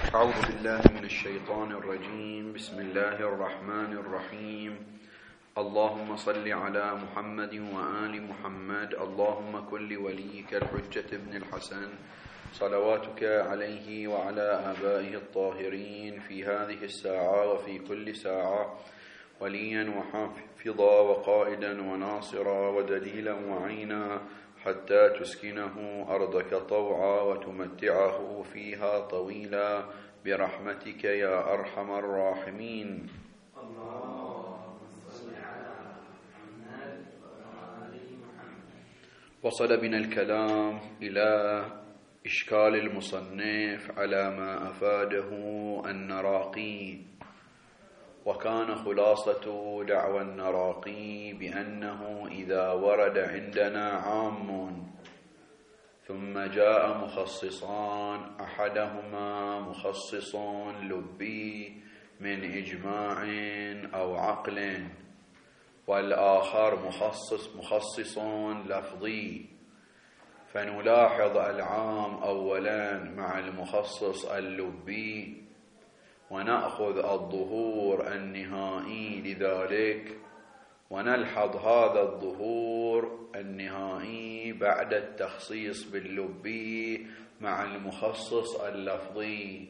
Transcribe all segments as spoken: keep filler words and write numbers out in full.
أعوذ بالله من الشيطان الرجيم. بسم الله الرحمن الرحيم. اللهم صل على محمد وآل محمد. اللهم كن لوليك الحجة ابن الحسن صلواتك عليه وعلى آبائه الطاهرين في هذه الساعة وفي كل ساعة وليا وحافظا وقائدا وناصرا ودليلا وعينا حتى تسكنه أرضك طوعا وتمتعه فيها طويلا برحمتك يا أرحم الراحمين. اللهم صل على محمد وآل محمد. وصل بنا الكلام إلى إشكال المصنف على ما أفاده النراقي، وكان خلاصة دعوى النراقي بأنه إذا ورد عندنا عام ثم جاء مخصصان، أحدهما مخصص لبي من إجماع أو عقل، والآخر مخصص مخصص لفظي، فنلاحظ العام أولا مع المخصص اللبي ونأخذ الظهور النهائي لذلك، ونلحظ هذا الظهور النهائي بعد التخصيص باللبي مع المخصص اللفظي.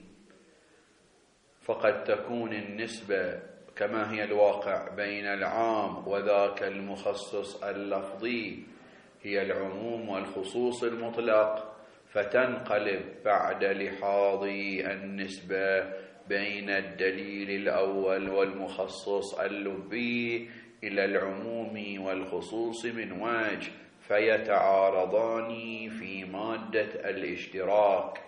فقد تكون النسبة كما هي الواقع بين العام وذاك المخصص اللفظي هي العموم والخصوص المطلق، فتنقلب بعد لحاظ النسبة بين الدليل الأول والمخصص اللبي إلى العموم والخصوص من وجه، فيتعارضان في مادة الاشتراك.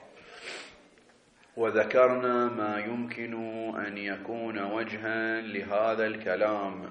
وذكرنا ما يمكن أن يكون وجها لهذا الكلام.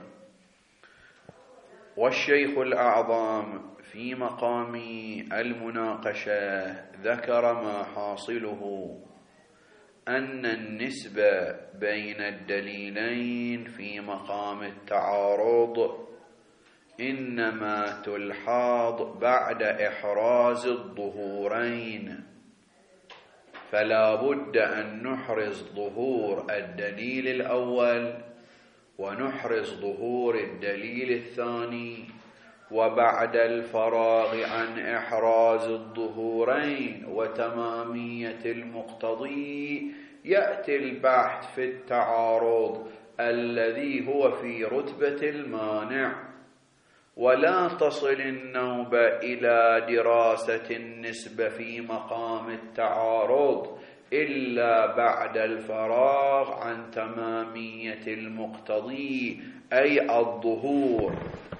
والشيخ الأعظم في مقام المناقشة ذكر ما حاصله أن النسبة بين الدليلين في مقام التعارض إنما تلحظ بعد إحراز الظهورين، فلا بد أن نحرز ظهور الدليل الأول ونحرز ظهور الدليل الثاني، وبعد الفراغ عن إحراز الظهورين وتمامية المقتضي يأتي البحث في التعارض الذي هو في رتبة المانع، ولا تصل النوبة إلى دراسة النسبة في مقام التعارض إلا بعد الفراغ عن تمامية المقتضي أي الظهور.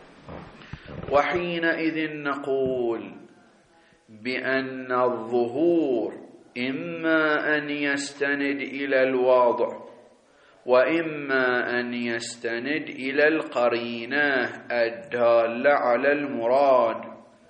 وحينئذ نقول بأن الظهور إما أن يستند إلى الواضع وإما أن يستند إلى القرينة الدالة على المراد،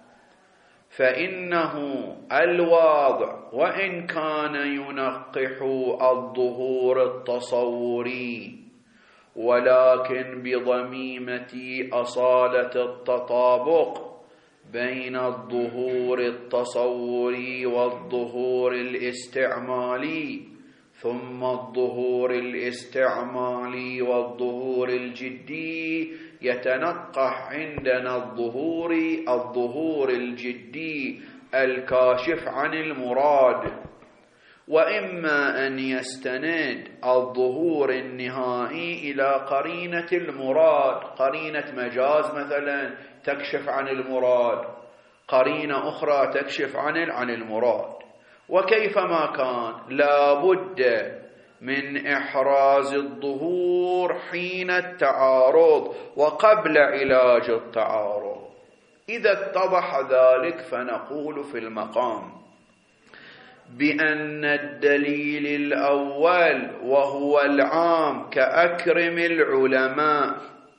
فإنه الواضع وإن كان ينقح الظهور التصوري ولكن بضميمة أصالة التطابق بين الظهور التصوري والظهور الاستعمالي، ثم الظهور الاستعمالي والظهور الجدي يتنقح عندنا الظهور الظهور الجدي الكاشف عن المراد، وإما أن يستند الظهور النهائي إلى قرينة المراد، قرينة مجاز مثلا تكشف عن المراد، قرينة أخرى تكشف عن عن المراد. وكيفما كان لا بد من إحراز الظهور حين التعارض وقبل علاج التعارض. إذا اتضح ذلك فنقول في المقام بأن الدليل الأول وهو العام كأكرم العلماء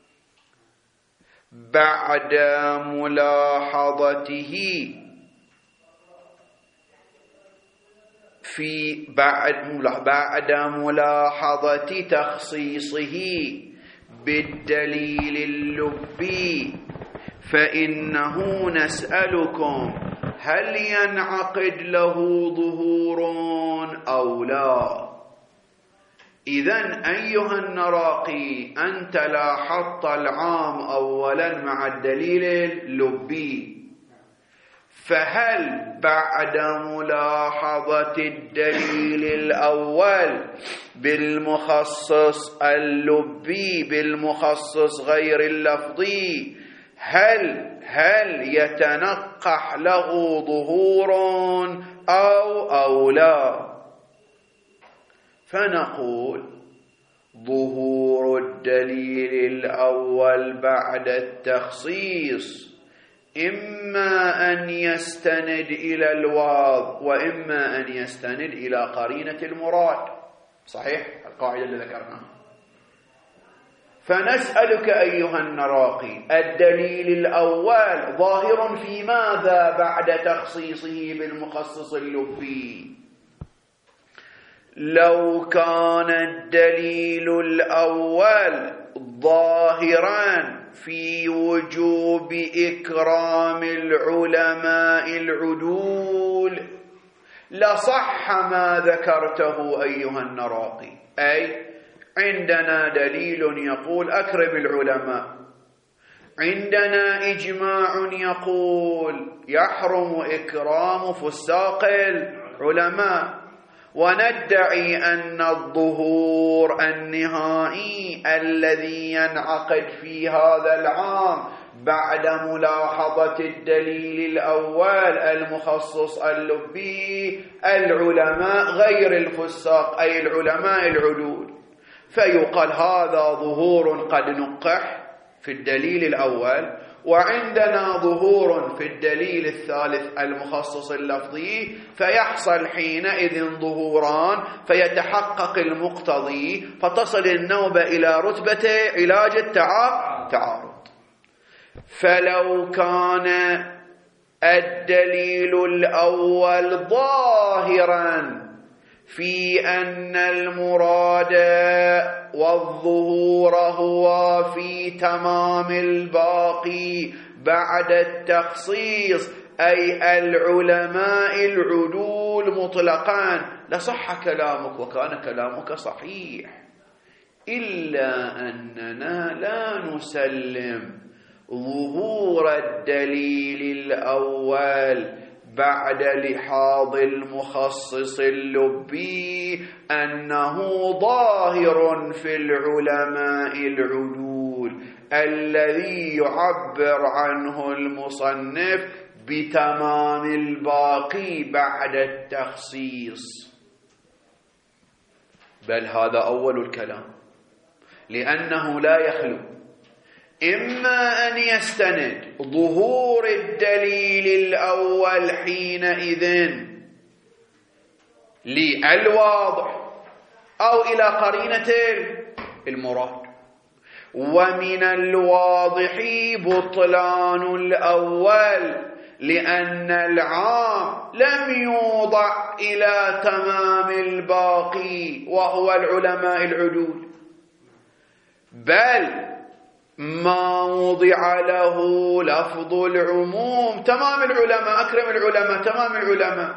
بعد ملاحظته في بعد بعد ملاحظة تخصيصه بالدليل اللبي، فإنه نسألكم هل ينعقد له ظهور أو لا؟ إذن أيها النراقي أنت لاحظت العام أولا مع الدليل اللبي، فهل بعد ملاحظة الدليل الأول بالمخصص اللبي بالمخصص غير اللفظي هل هل يتنقح له ظهور أو أو لا؟ فنقول ظهور الدليل الأول بعد التخصيص إما أن يستند إلى الواو وإما أن يستند إلى قرينة المراد. صحيح القاعدة اللي ذكرناها. فنسألك أيها النراقي الدليل الأول ظاهر في ماذا بعد تخصيصه بالمخصص اللبي؟ لو كان الدليل الأول ظاهرا في وجوب إكرام العلماء العدول لصح ما ذكرته أيها النراقي، أي عندنا دليل يقول أكرم العلماء، عندنا إجماع يقول يحرم إكرام فساق العلماء، وندعي أن الظهور النهائي الذي ينعقد في هذا العام بعد ملاحظة الدليل الأول المخصص اللبي العلماء غير الفساق أي العلماء العدول، فيقال هذا ظهور قد نقح في الدليل الأول، وعندنا ظهور في الدليل الثالث المخصص اللفظي، فيحصل حينئذ ظهوران فيتحقق المقتضي فتصل النوبة إلى رتبة علاج التعارض. فلو كان الدليل الأول ظاهرا في أن المراد والظهور هو في تمام الباقي بعد التخصيص أي العلماء العدول مطلقا لصح كلامك وكان كلامك صحيح، إلا أننا لا نسلم ظهور الدليل الأول بعد لحاظ المخصص اللبي أنه ظاهر في العلماء العدول الذي يعبر عنه المصنف بتمام الباقي بعد التخصيص، بل هذا أول الكلام، لأنه لا يخلو إما أن يستند ظهور الدليل الأول حينئذ للواضح أو إلى قرينة المراد، ومن الواضح بطلان الأول لأن العام لم يوضع إلى تمام الباقي وهو العلماء العدول، بل ما وضع له لفظ العموم تمام العلماء، أكرم العلماء تمام العلماء،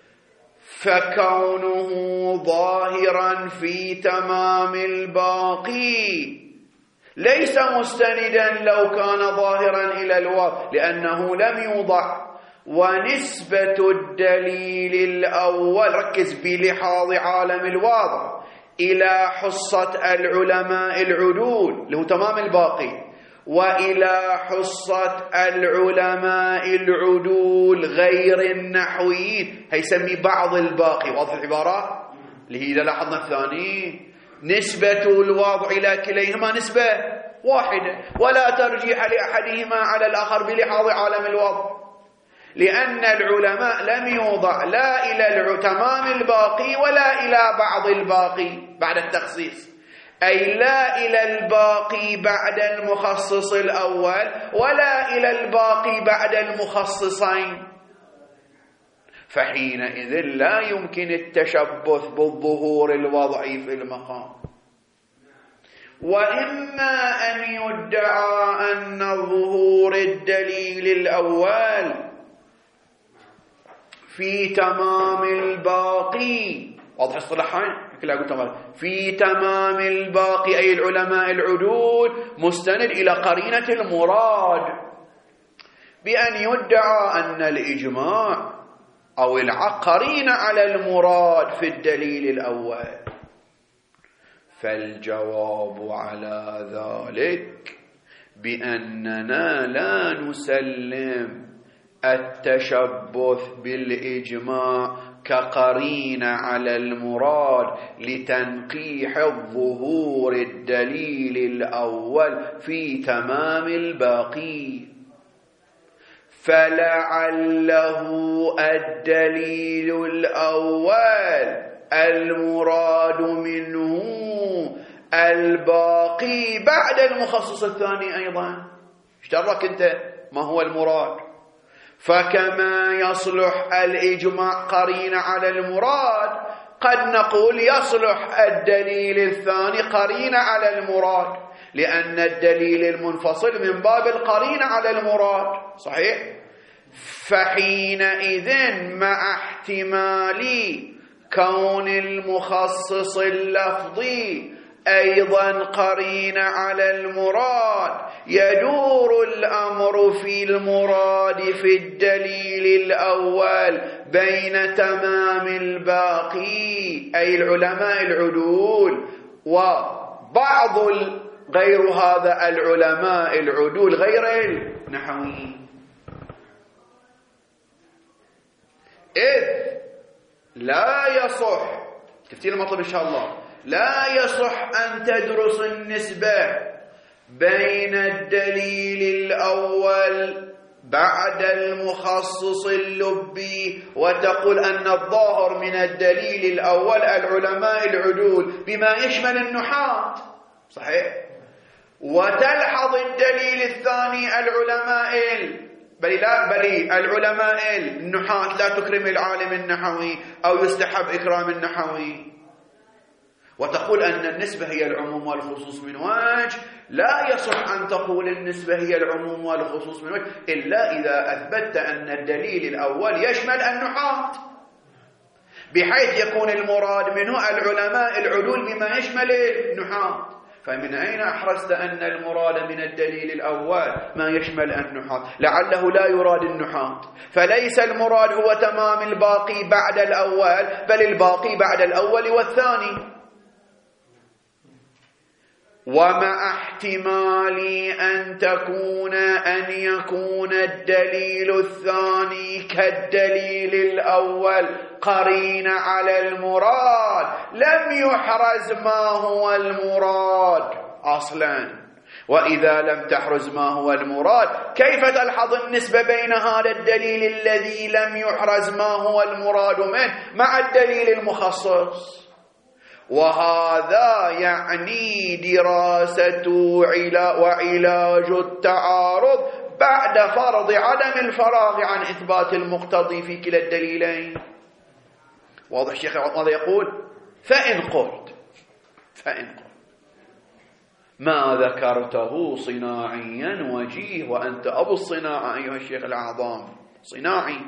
فكونه ظاهرا في تمام الباقي ليس مستندا لو كان ظاهرا إلى الواو لأنه لم يوضع. ونسبة الدليل الأول ركز بلحاظ عالم الواضع إلى حصة العلماء العدول اللي هو تمام الباقي، وإلى حصة العلماء العدول غير النحويين هيسمي بعض الباقي. واضح العبارة اللي هي لاحظنا الثاني نسبة الواضع إلى كليهما نسبة واحدة ولا ترجيح لأحدهما على الآخر بلحاظ عالم الواضع، لأن العلماء لم يوضع لا إلى تمام الباقي ولا إلى بعض الباقي بعد التخصيص، أي لا إلى الباقي بعد المخصص الأول ولا إلى الباقي بعد المخصصين، فحينئذ لا يمكن التشبث بالظهور الوضعي في المقام. وإما أن يدعى أن ظهور الدليل الأول في تمام الباقي واضح الصلاحين كلها قلت في تمام الباقي أي العلماء العدول مستند إلى قرينة المراد، بأن يدعى أن الإجماع أو العقل قرينة على المراد في الدليل الأول. فالجواب على ذلك بأننا لا نسلم التشبث بالإجماع كقرينة على المراد لتنقيح الظهور الدليل الأول في تمام الباقي، فلعله الدليل الأول المراد منه الباقي بعد المخصص الثاني أيضا. اشترك أنت ما هو المراد، فكما يصلح الإجماع قرينة على المراد قد نقول يصلح الدليل الثاني قرينة على المراد، لأن الدليل المنفصل من باب القرينة على المراد. صحيح؟ فحينئذ مع احتمال كون المخصص اللفظي أيضا قرينة على المراد يدور الأمر في المراد في الدليل الأول بين تمام الباقي أي العلماء العدول وبعض غير هذا العلماء العدول غير النحويين، إذ لا يصح تفتير المطلب إن شاء الله لا يصح أن تدرس النسبة بين الدليل الأول بعد المخصص اللبي وتقول أن الظاهر من الدليل الأول العلماء العدول بما يشمل النحاة. صحيح؟ وتلحظ الدليل الثاني العلماء ال... بل لا بل العلماء النحاة لا تكرم العالم النحوي أو يستحب إكرام النحوي، وتقول أن النسبة هي العموم والخصوص من وجه. لا يصح أن تقول النسبة هي العموم والخصوص من وجه إلا إذا أثبتت أن الدليل الأول يشمل النحاة بحيث يكون المراد منه العلماء العدول بما يشمل النحاة. فمن أين أحرزت أن المراد من الدليل الأول ما يشمل النحاة؟ لعله لا يراد النحاة، فليس المراد هو تمام الباقي بعد الأول بل الباقي بعد الأول والثاني. ومع احتمال أن تكون أن يكون الدليل الثاني كالدليل الأول قرينة على المراد لم يحرز ما هو المراد أصلا، وإذا لم تحرز ما هو المراد كيف تلحظ النسبة بين هذا الدليل الذي لم يحرز ما هو المراد منه مع الدليل المخصص؟ وهذا يعني دراسة وعلاج التعارض بعد فرض عدم الفراغ عن إثبات المقتضي في كلا الدليلين. واضح الشيخ ماذا يقول؟ فإن قلت فإن قلت ما ذكرته صناعيا وجيه، وأنت أبو الصناعة أيها الشيخ الأعظم صناعي،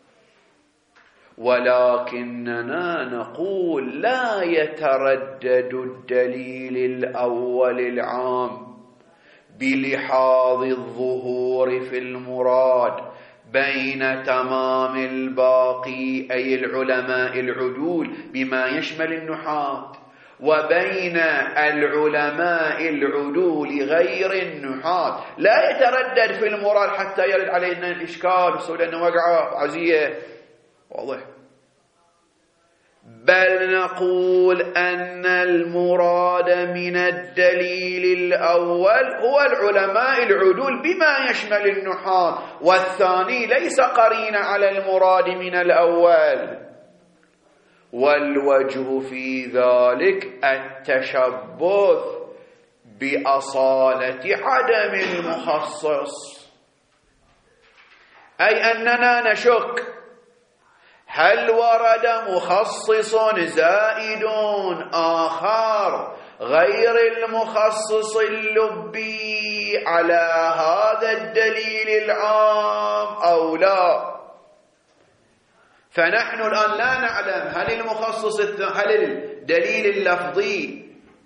ولكننا نقول لا يتردد الدليل الأول العام بلحاظ الظهور في المراد بين تمام الباقي أي العلماء العدول بما يشمل النحاة وبين العلماء العدول غير النحاة، لا يتردد في المراد حتى يرد علينا الإشكال وسؤال أنه وقعه عزية. واضح؟ بل نقول أن المراد من الدليل الأول هو العلماء العدول بما يشمل النحاة، والثاني ليس قرين على المراد من الأول. والوجه في ذلك التشبث بأصالة عدم المخصص، أي أننا نشك هل ورد مخصص زائد آخر غير المخصص اللبي على هذا الدليل العام أو لا. فنحن الآن لا نعلم هل المخصص هل الدليل اللفظي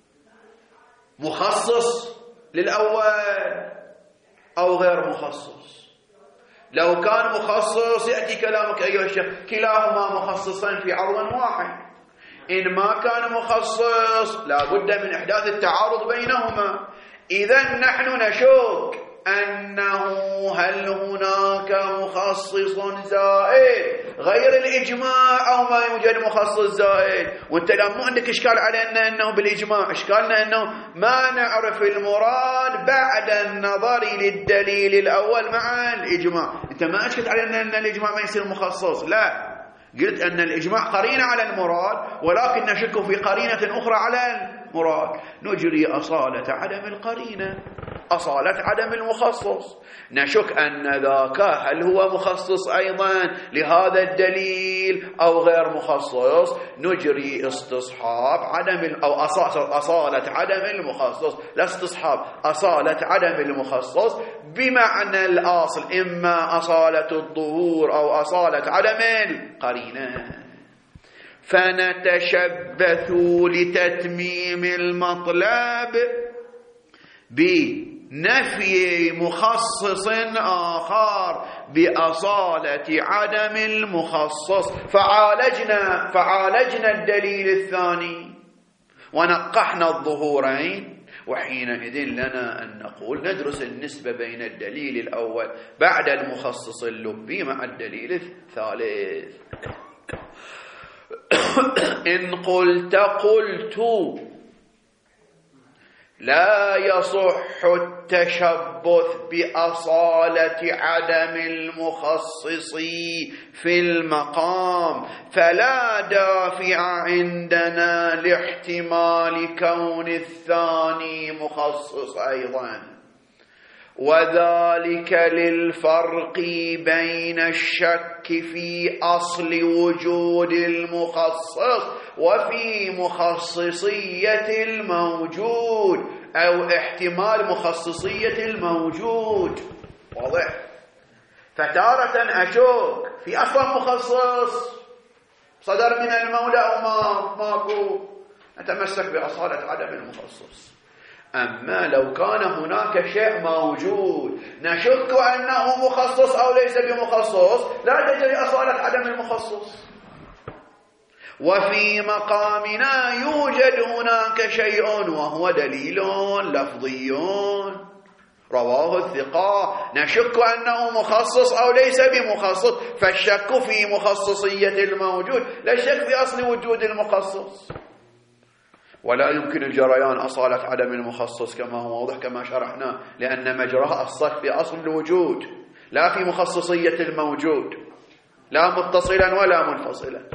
مخصص للأول أو غير مخصص. لو كان مخصص يأتي كلامك أيها الشيخ كلاهما مخصصان في عرض واحد. إن ما كان مخصص لا بد من إحداث التعارض بينهما. إذن نحن نشك أنه هل هناك مخصص زائد غير الإجماع أو ما يوجد مخصص زائد. وانت الآن مو عندك إشكال علينا أنه بالإجماع، إشكالنا أنه ما نعرف المراد بعد النظر للدليل الأول مع الإجماع. انت ما أشكت علينا أن الإجماع ما يصير مخصص، لا، قلت أن الإجماع قرينة على المراد ولكن نشك في قرينة أخرى على المراد. نجري أصالة عدم القرينة، أصالة عدم المخصص. نشك أن ذاك هل هو مخصص أيضا لهذا الدليل أو غير مخصص. نجري استصحاب عدم أو أصالة عدم المخصص، لا استصحاب، أصالة عدم المخصص بمعنى الأصل، إما أصالة الظهور أو أصالة عدم القرينة. فنتشبث لتتميم المطلب بنفي مخصص آخر بأصالة عدم المخصص. فعالجنا فعالجنا الدليل الثاني ونقحنا الظهورين، وحينئذ لنا أن نقول ندرس النسبة بين الدليل الأول بعد المخصص اللبي مع الدليل الثالث. إن قلت قلت لا يصح التشبث بأصالة عدم المخصص في المقام، فلا دافع عندنا لاحتمال كون الثاني مخصص أيضا، وذلك للفرق بين الشك في أصل وجود المخصص وفي مخصصية الموجود أو احتمال مخصصية الموجود. واضح؟ فتارة أشك في أصل مخصص صدر من المولى أو ما ماكو، نتمسك بأصالة عدم المخصص. أما لو كان هناك شيء موجود نشك أنه مخصص أو ليس بمخصص لا تجري أصالة عدم المخصص. وفي مقامنا يوجد هناك شيء وهو دليل لفظي رواه الثقة، نشك أنه مخصص أو ليس بمخصص، فالشك في مخصصية الموجود لا الشك في أصل وجود المخصص. ولا يمكن الجريان أصالة عدم المخصص كما هو واضح كما شرحنا، لأن مجراه الصرف في أصل الوجود لا في مخصصية الموجود، لا متصلا ولا منفصلا.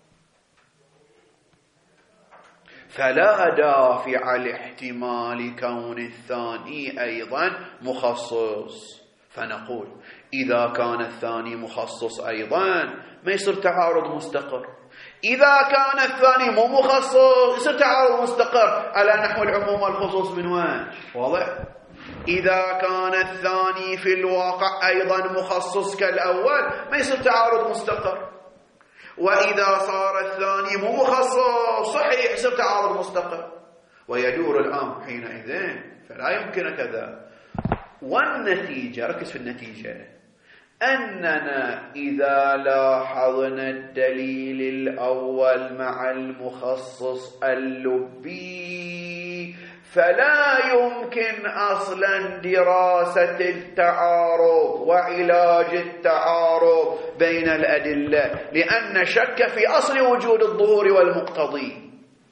فلا دافع لاحتمال كون الثاني أيضا مخصص. فنقول إذا كان الثاني مخصص أيضا ما يصير تعارض مستقر. إذا كان الثاني مو مخصص يصير تعارض مستقر على نحو العموم والخصوص من وين؟ واضح؟ إذا كان الثاني في الواقع أيضا مخصص كالأول ما يصير تعارض مستقر. وإذا صار الثاني مو مخصص صحيح يصير تعارض مستقر ويدور الأمر حينئذ، فلا يمكن كذا. والنتيجة، ركز في النتيجة، أننا إذا لاحظنا الدليل الأول مع المخصص اللبي فلا يمكن أصلا دراسة التعارض وعلاج التعارض بين الأدلة، لأن شك في أصل وجود الظهور والمقتضي.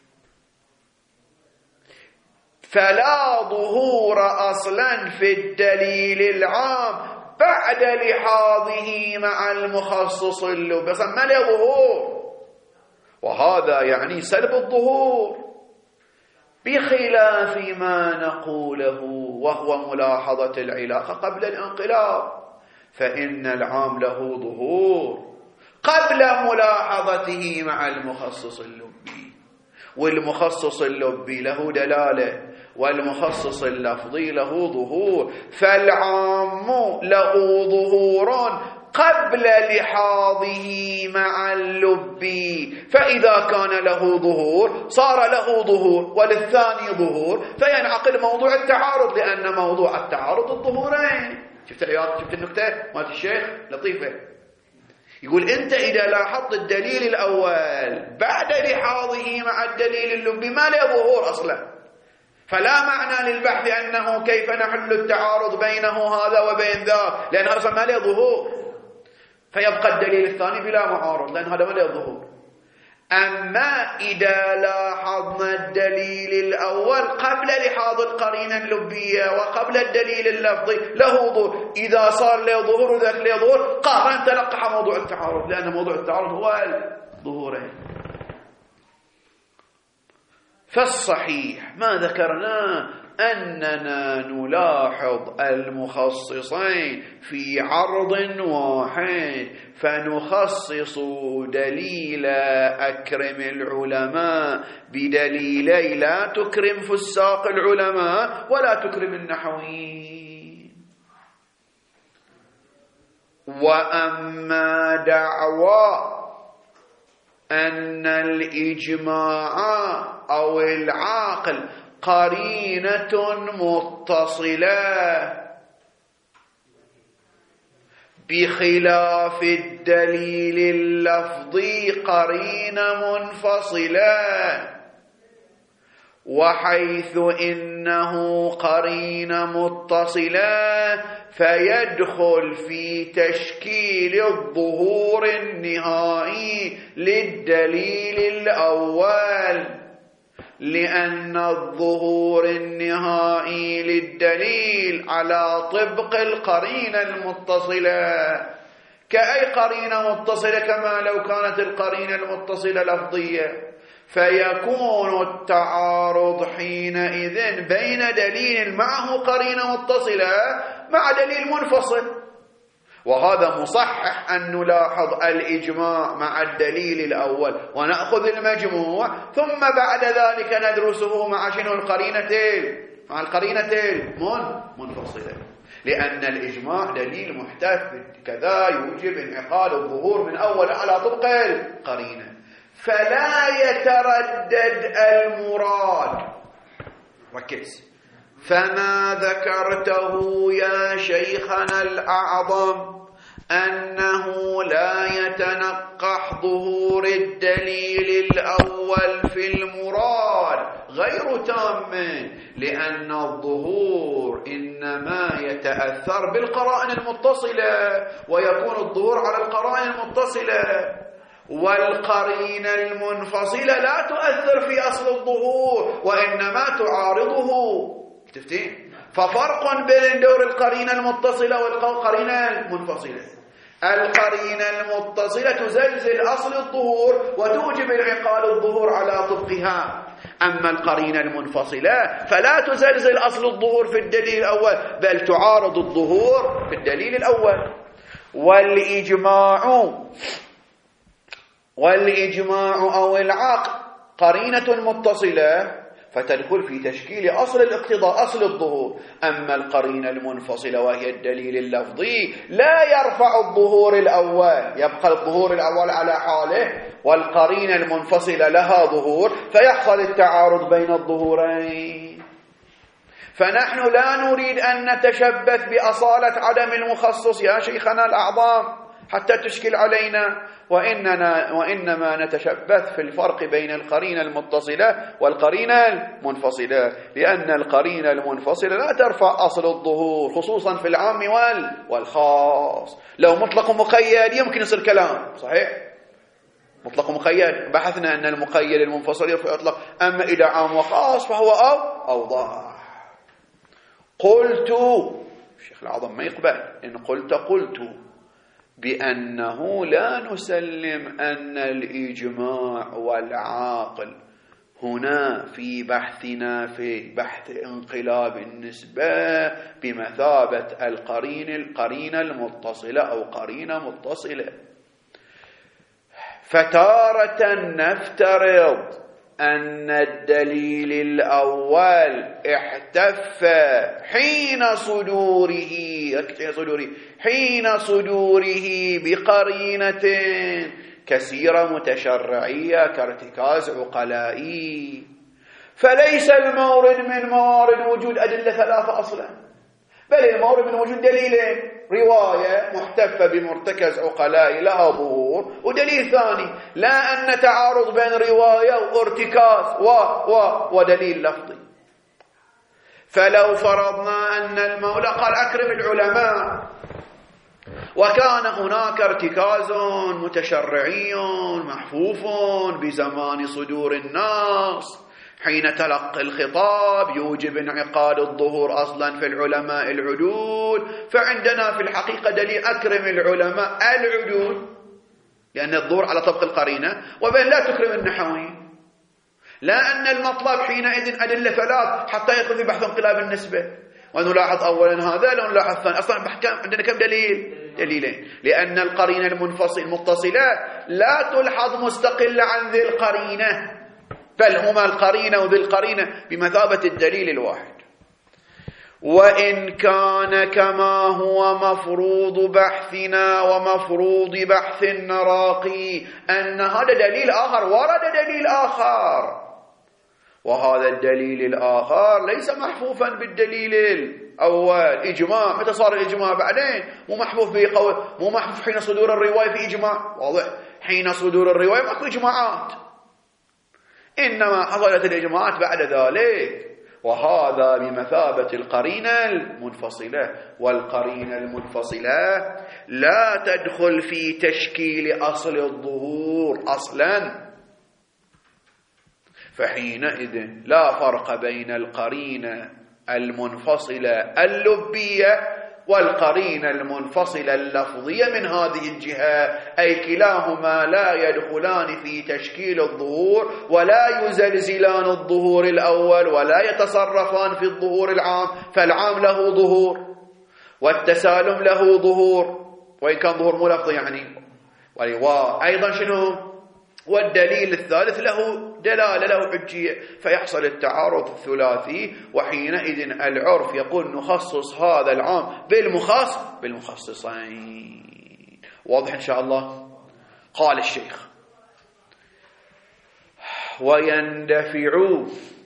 فلا ظهور أصلا في الدليل العام بعد لحاظه مع المخصص اللبي، ما له ظهور، وهذا يعني سلب الظهور، بخلاف ما نقوله وهو ملاحظة العلاقة قبل الانقلاب، فإن العام له ظهور قبل ملاحظته مع المخصص اللبي، والمخصص اللبي له دلالة والمخصص اللفظي له ظهور، فالعام له ظهور قبل لحاظه مع اللب، فإذا كان له ظهور صار له ظهور وللثاني ظهور فينعقد موضوع التعارض، لأن موضوع التعارض الظهورين. شفت شفت النكتة مالت الشيخ لطيفة. يقول أنت إذا لاحظت الدليل الأول بعد لحاظه مع الدليل اللبي ما له ظهور أصلا، فلا معنى للبحث أنه كيف نحل التعارض بينه هذا وبين ذا، لأن أصلا ما له ظهور، فيبقى الدليل الثاني بلا معارض لأن هذا ما له ظهور. أما إذا لاحظنا الدليل الأول قبل لحاظ القرينة اللبية وقبل الدليل اللفظي له ظهور، إذا صار له ظهور وذاك له ظهور قهرا تلقح موضوع التعارض، لأن موضوع التعارض هو الظهورين. فالصحيح ما ذكرناه أننا نلاحظ المخصصين في عرض واحد، فنخصص دليل أكرم العلماء بدليلي لا تكرم فساق العلماء ولا تكرم النحويين. وأما دعوى أن الإجماع أو العاقل قرينة متصلة بخلاف الدليل اللفظي قرينة منفصلة، وحيث إنه قرينة متصلة فيدخل في تشكيل الظهور النهائي للدليل الأول، لأن الظهور النهائي للدليل على طبق القرينة المتصلة، كأي قرينة متصلة كما لو كانت القرينة المتصلة لفظية، فيكون التعارض حينئذ بين دليل معه قرينة متصلة مع دليل منفصل. وهذا مصحح أن نلاحظ الإجماع مع الدليل الأول ونأخذ المجموع، ثم بعد ذلك ندرسه مع شنو القرينتين، مع القرينتين منفصلة، لأن الإجماع دليل محتف كذا يوجب انعقاد الظهور من أول على طبق القرينة، فلا يتردد المراد. ركز. فما ذكرته يا شيخنا الأعظم أنه لا يتنقح ظهور الدليل الأول في المراد غير تام، لأن الظهور إنما يتأثر بالقرائن المتصلة، ويكون الظهور على القرائن المتصلة، والقرينة المنفصلة لا تؤثر في أصل الظهور وإنما تعارضه. تفتين؟ ففرق بين دور القرينة المتصلة والقرينة المنفصلة. القرينة المتصلة تزلزل أصل الظهور وتوجب انعقاد الظهور على طبقها، أما القرينة المنفصلة فلا تزلزل أصل الظهور في الدليل الأول بل تعارض الظهور في الدليل الأول. والإجماع والإجماع أو العقد قرينة متصلة فتدخل في تشكيل أصل الاقتضاء أصل الظهور، أما القرينة المنفصلة وهي الدليل اللفظي لا يرفع الظهور الأول، يبقى الظهور الأول على حاله والقرينة المنفصلة لها ظهور، فيحصل التعارض بين الظهورين. فنحن لا نريد أن نتشبث بأصالة عدم المخصص يا شيخنا الأعظم حتى تشكل علينا، وإننا وإنما نتشبث في الفرق بين القرينة المتصلة والقرينة المنفصلة، لأن القرينة المنفصلة لا ترفع أصل الظهور خصوصا في العام والخاص. لو مطلق مقيد يمكن يصير كلام صحيح، مطلق مقيد بحثنا أن المقيد المنفصل يرفع أطلق، أما إذا عام وخاص فهو أو أوضح. قلت الشيخ العظم ما يقبل إن قلت قلت بأنه لا نسلم أن الإجماع والعاقل هنا في بحثنا في بحث انقلاب النسبة بمثابة القرين القرينة المتصلة أو قرينة متصلة. فتارة نفترض أن الدليل الأول احتف حين صدوره حين صدوره بقرينة كثيرة متشرعية كارتكاز عقلائي، فليس المورد من موارد وجود أدلة ثلاثة أصلا، بل المورد من وجود دليلين: رواية محتفة بمرتكز عقلائي لها ظهور، ودليل ثاني لا أن تعارض بين رواية وارتكاز و و ودليل لفظي. فلو فرضنا أن المولى قال أكرم العلماء، وكان هناك ارتكاز متشرعي محفوف بزمان صدور الناس حين تلقي الخطاب يوجب انعقاد الظهور أصلا في العلماء العدول، فعندنا في الحقيقة دليل أكرم العلماء العدول، لأن الظهور على طبق القرينة، وبين لا تكرم النحويين، لا أن المطلب حينئذ أدلة ثلاث حتى يدخل في بحث انقلاب النسبة. ونلاحظ أولا هذا، لا نلاحظ ثاني. أصلا عندنا كم دليل؟ دليلين، لأن القرينة المنفصل المتصلة لا تلحظ مستقلة عن ذي القرينة، بل هما القرينة وذي القرينة بمثابة الدليل الواحد. وإن كان كما هو مفروض بحثنا ومفروض بحث النراقي أن هذا دليل آخر ورد دليل آخر، وهذا الدليل الآخر ليس محفوفا بالدليل الأول. إجماع، متى صار الإجماع؟ بعدين، مو محفوف بقول، مو محفوف حين صدور الرواية في إجماع، واضح؟ حين صدور الرواية ماكو إجماعات، إنما حصلت الإجماعات بعد ذلك، وهذا بمثابة القرينة المنفصلة. والقرينة المنفصلة لا تدخل في تشكيل أصل الظهور أصلا، فحينئذ لا فرق بين القرينة المنفصلة اللبية والقرينة المنفصلة اللفظية من هذه الجهة، أي كلاهما لا يدخلان في تشكيل الظهور ولا يزلزلان الظهور الأول ولا يتصرفان في الظهور العام، فالعام له ظهور والتسالم له ظهور، وإن كان ظهور مو لفظي يعني. وأيضا شنو؟ والدليل الثالث له دلالة، له حجية، فيحصل التعارض الثلاثي، وحينئذ العرف يقول نخصص هذا العام بالمخصص بالمخصصين. واضح إن شاء الله؟ قال الشيخ: ويندفع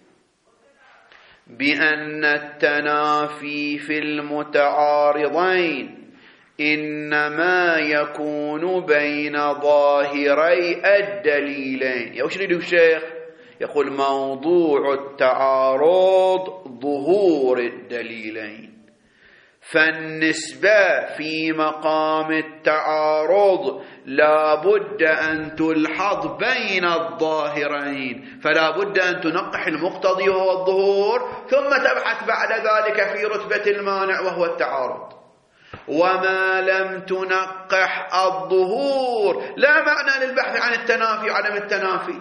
بأن التنافي في المتعارضين إنما يكون بين ظاهري الدليلين. يا وش يريد الشيخ؟ يقول موضوع التعارض ظهور الدليلين، فالنسبة في مقام التعارض لا بد أن تلحظ بين الظاهرين، فلا بد أن تنقح المقتضي وهو الظهور، ثم تبحث بعد ذلك في رتبة المانع وهو التعارض. وما لم تنقح الظهور لا معنى للبحث عن التنافي عدم التنافي.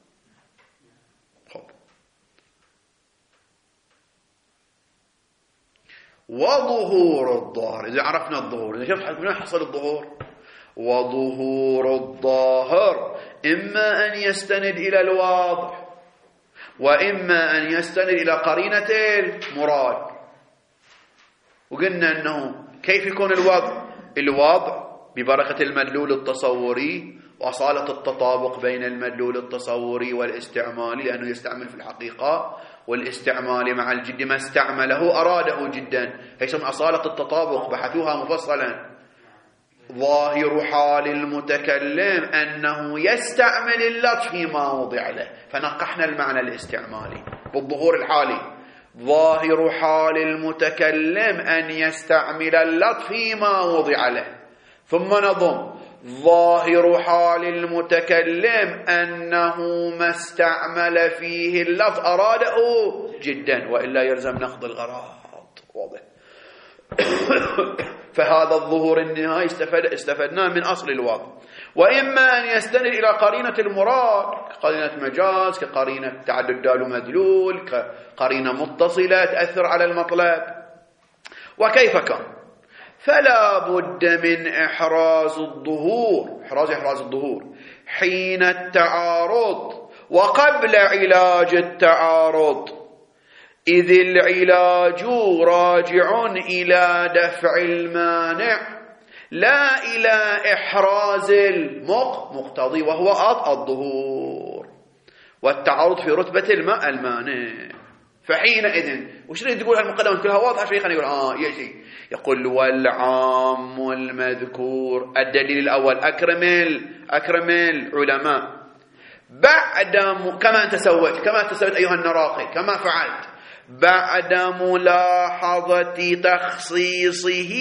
وظهور الظاهر، إذا عرفنا الظهور، إذا شفت من حصل الظهور، وظهور الظاهر إما أن يستند إلى الواضح وإما أن يستند إلى قرينة المراد. وقلنا أنه كيف يكون الوضع؟ الوضع ببركة المدلول التصوري وأصالة التطابق بين المدلول التصوري والاستعمالي، لأنه يستعمل في الحقيقة، والاستعمال مع الجد ما استعمله أراده جدا، هيثم أصالة التطابق بحثوها مفصلا. ظاهر حال المتكلم أنه يستعمل اللطف فيما وضع له، فنقحنا المعنى الاستعمالي بالظهور الحالي. ظاهر حال المتكلم أن يستعمل اللطف فيما وضع له، ثم نضم ظاهر حال المتكلم أنه ما استعمل فيه اللفظ أراده جدا، وإلا يلزم نقض الغراض. واضح؟ فهذا الظهور النهائي استفد استفدناه من أصل الوضع. وإما أن يستند إلى قرينة المراد، كقرينة مجاز، كقرينة تعدد دال ومدلول، كقرينة متصلة تأثر على المطلب. وكيف كان؟ فلا بد من إحراز الظهور، إحراز إحراز الظهور حين التعارض وقبل علاج التعارض، إذ العلاج راجع إلى دفع المانع لا إلى إحراز المقتضي وهو الظهور، والتعارض في رتبة الماء المانع. فحينئذ وش نريد تقول المقدمة كلها واضحة؟ شيخنا يقول آه يجي يقول والعام المذكور. الدليل الأول أكرم أكرم العلماء بعد م... كما أنت سويت كما أنت سويت أيها النراقي كما فعلت بعد ملاحظة تخصيصه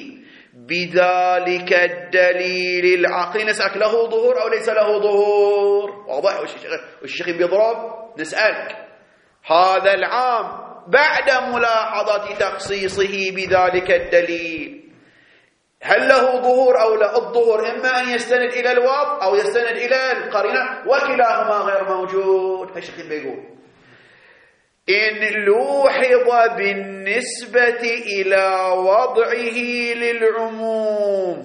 بذلك الدليل العقلي. نسألك له ظهور أو ليس له ظهور؟ واضح. والشيخ بيضرب نسألك هذا العام بعد ملاحظة تخصيصه بذلك الدليل هل له ظهور أو لا؟ الظهور إما أن يستند إلى الوضع أو يستند إلى القرينة، وكلاهما غير موجود. الشيخ بيقول إن لوحظ بالنسبة إلى وضعه للعموم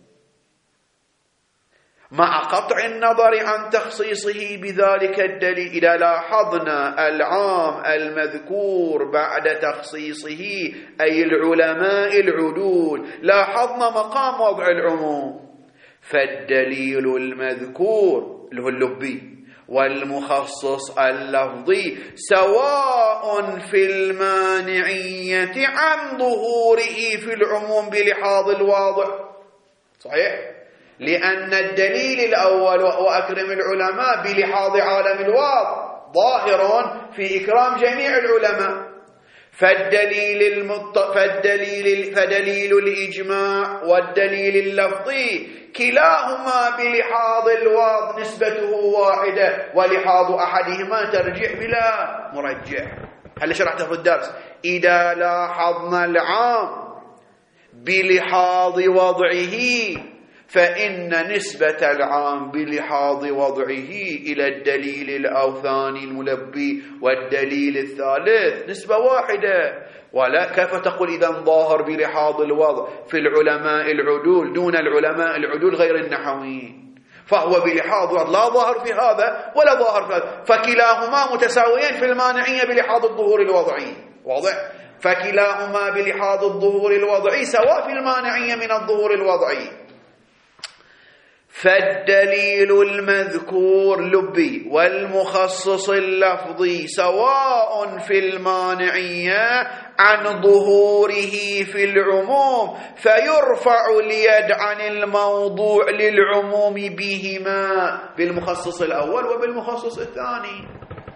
مع قطع النظر عن تخصيصه بذلك الدليل، إذا لاحظنا العام المذكور بعد تخصيصه أي العلماء العدول لاحظنا مقام وضع العموم، فالدليل المذكور اللي هو اللبي والمخصص اللفظي سواء في المانعية عن ظهوره في العموم بلحاظ الواضع. صحيح؟ لأن الدليل الأول وهو أكرم العلماء بلحاظ عالم الواضع ظاهر في إكرام جميع العلماء، فالدليل المط... فالدليل فدليل الإجماع والدليل اللفظي كلاهما بلحاظ الواضع نسبته واحدة، ولحاظ أحدهما ترجح بلا مرجح. هل شرحته في الدرس؟ إذا لاحظنا العام بلحاظ وضعه فإن نسبة العام بلحاظ وضعه إلى الدليل الأوثاني الملبي والدليل الثالث نسبة واحدة. ولا كيف تقول إذا ظاهر بلحاظ الوضع في العلماء العدول دون العلماء العدول غير النحويين؟ فهو بلحاظ لا ظاهر في هذا ولا ظاهر في هذا، فكلاهما متساويين في المانعية بلحاظ الظهور الوضعي. واضح؟ فكلاهما بلحاظ الظهور الوضعي سواء في المانعية من الظهور الوضعي. فالدليل المذكور لبي والمخصص اللفظي سواء في المانعية عن ظهوره في العموم، فيرفع اليد عن الموضوع للعموم بهما، بالمخصص الأول وبالمخصص الثاني.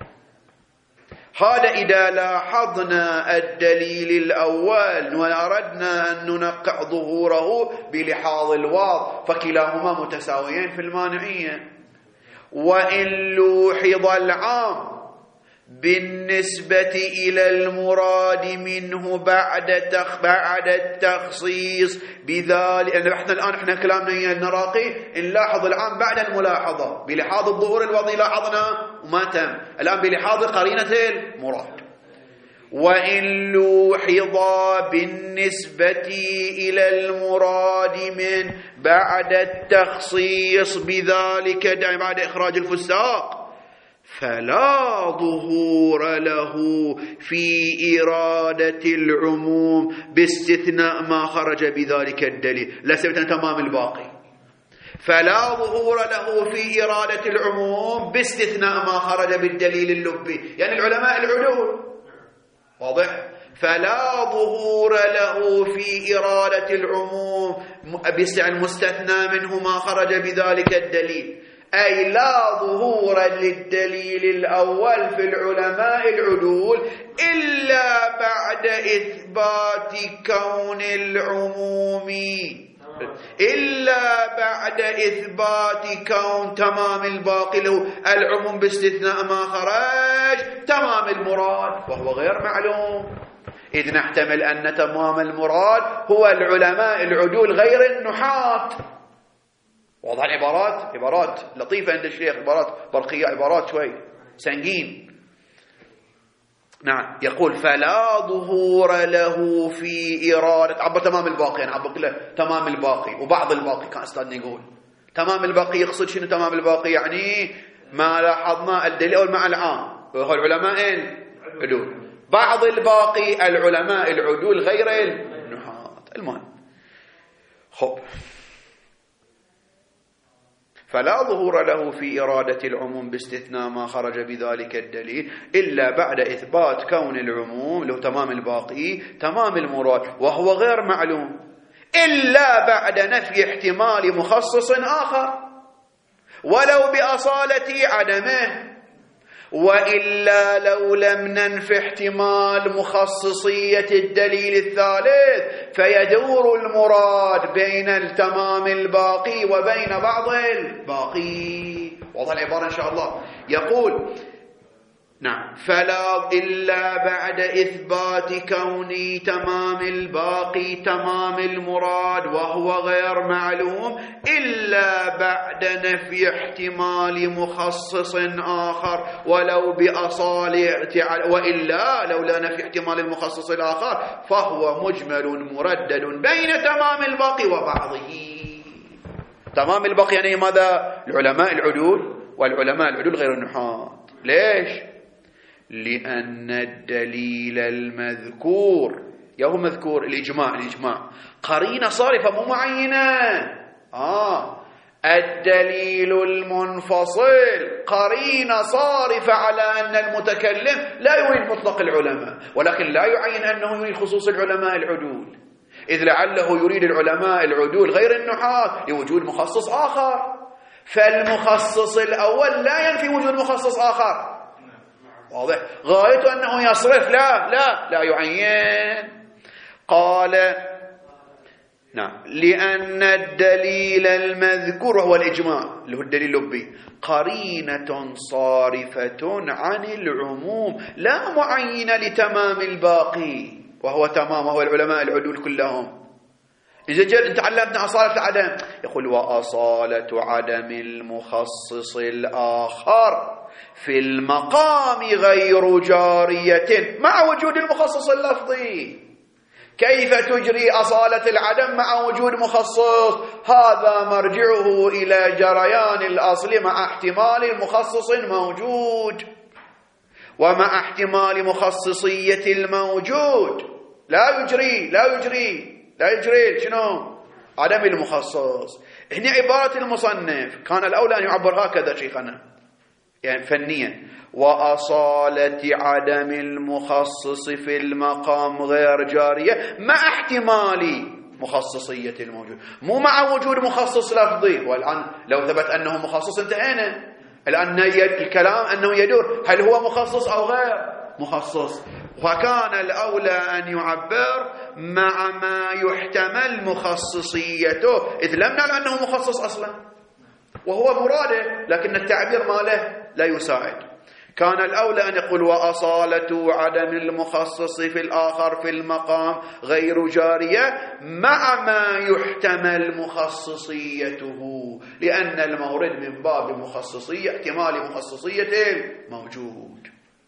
هذا إذا لاحظنا الدليل الأول وأردنا أن ننقع ظهوره بلحاظ الواضع فكلاهما متساويين في المانعية. وإن لوحظ العام بالنسبة إلى المراد منه بعد تخ بعد التخصيص بذلك، يعني احنا الآن احنا كلامنا النراقي نلاحظ العام بعد الملاحظة بلحاظ الظهور الوضعي لاحظنا وما تم، الآن بلحاظ قرينة المراد. وإن لوحظ بالنسبة إلى المراد من بعد التخصيص بذلك بعد إخراج الفساق فلا ظهور له في إرادة العموم باستثناء ما خرج بذلك الدليل. لا سبتنا تمام الباقي. فلا ظهور له في إرادة العموم باستثناء ما خرج بالدليل اللبي، يعني العلماء العدول. واضح؟ فلا ظهور له في إرادة العموم المستثنى منه ما خرج بذلك الدليل، أي لا ظهور للدليل الأول في العلماء العدول إلا بعد إثبات كون العموم إلا بعد إثبات كون تمام الباقي له العموم باستثناء ما خرج تمام المراد، وهو غير معلوم، إذ نحتمل أن تمام المراد هو العلماء العدول غير النحاة. واضح العبارات؟ عبارات لطيفة عند الشيخ، عبارات برقية، عبارات شوي سنجين. نعم. يقول فلا ظهور له في إرادة عبر تمام الباقي، يعني عبر كله تمام الباقي وبعض الباقي. كان أستاذنا يقول تمام الباقي يقصد شنو تمام الباقي؟ يعني ما لاحظنا الدليل أول مع العام وهو العلماء العدول، بعض الباقي العلماء العدول غير النحاة. المهم خب، فلا ظهور له في إرادة العموم باستثناء ما خرج بذلك الدليل إلا بعد إثبات كون العموم له تمام الباقي تمام المراد وهو غير معلوم، إلا بعد نفي احتمال مخصص آخر ولو بأصالة عدمه، وإلا لو لم ننف احتمال مخصصية الدليل الثالث فيدور المراد بين التمام الباقي وبين بعض الباقي. واضح العبارة إن شاء الله. يقول نعم فلا إلا بعد إثبات كون تمام الباقي تمام المراد وهو غير معلوم إلا بعد نفي احتمال مخصص آخر ولو بأصالة، وإلا لولا نفي احتمال المخصص الآخر فهو مجمل مردد بين تمام الباقي وبعضه. تمام الباقي يعني ماذا؟ العلماء العدول والعلماء العدول غير النحاة. ليش؟ لأن الدليل المذكور يهو مذكور الإجماع الإجماع قرينة صارفة مو معينة. آه الدليل المنفصل قرينة صارفة على أن المتكلم لا يريد مطلق العلماء، ولكن لا يعين أنه يريد خصوص العلماء العدول، إذ لعله يريد العلماء العدول غير النحاة لوجود مخصص آخر. فالمخصص الأول لا ينفي وجود مخصص آخر. واضح؟ غايته أنه يصرف، لا لا لا يعين. قال نعم لأن الدليل المذكور هو الإجماع اللي هو الدليل اللبي قرينة صارفة عن العموم لا معينة لتمام الباقي وهو تمام وهو العلماء العدول كلهم. إذا جاء أنت علمتنا أصالة العدم، يقول وأصالة عدم المخصص الآخر في المقام غير جارية مع وجود المخصص اللفظي. كيف تجري أصالة العدم مع وجود مخصص؟ هذا مرجعه إلى جريان الأصل مع احتمال مخصص موجود، ومع احتمال مخصصية الموجود لا يجري لا يجري لا يجري شنو؟ عدم المخصص. هنا عبارة المصنف كان الأولى أن يعبر هكذا شيخنا يعني فنيا، وأصالة عدم المخصص في المقام غير جارية مع احتمال مخصصية الموجود، مو مع وجود مخصص لفظي. والآن لو ثبت أنه مخصص انتهينا. الآن الكلام أنه يدور هل هو مخصص أو غير مخصص، وكان الأولى أن يعبر مع ما يحتمل مخصصيته، إذ لم نعلم أنه مخصص أصلا وهو مراده، لكن التعبير ماله لا يساعد. كان الأولى أن يقول وأصالة عدم المخصص في الآخر في المقام غير جارية مع ما يحتمل مخصصيته، لأن المورد من باب مخصصية احتمال مخصصية موجود.